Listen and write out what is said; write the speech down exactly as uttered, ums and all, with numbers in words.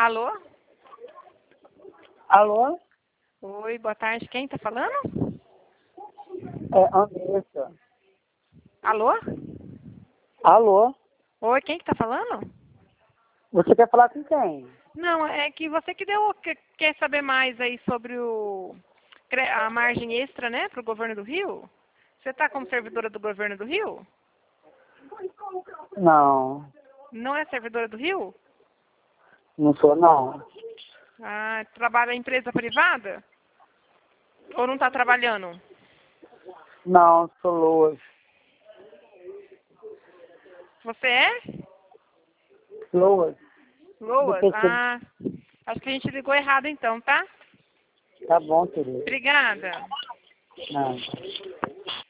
Alô? Alô? Oi, boa tarde. Quem tá falando? É Andressa. Alô? Alô? Oi, quem que tá falando? Você quer falar com quem? Não, é que você que deu, que, quer saber mais aí sobre o, a margem extra, né, para o governo do Rio? Você tá como servidora do governo do Rio? Não, Não é servidora do Rio? não sou não. Ah, trabalha em empresa privada? Ou não tá trabalhando? Não, sou Loas. Você é? Loas. Do Loas? P C. Ah, acho que a gente ligou errado então, tá? Tá bom, querido. Obrigada. Não.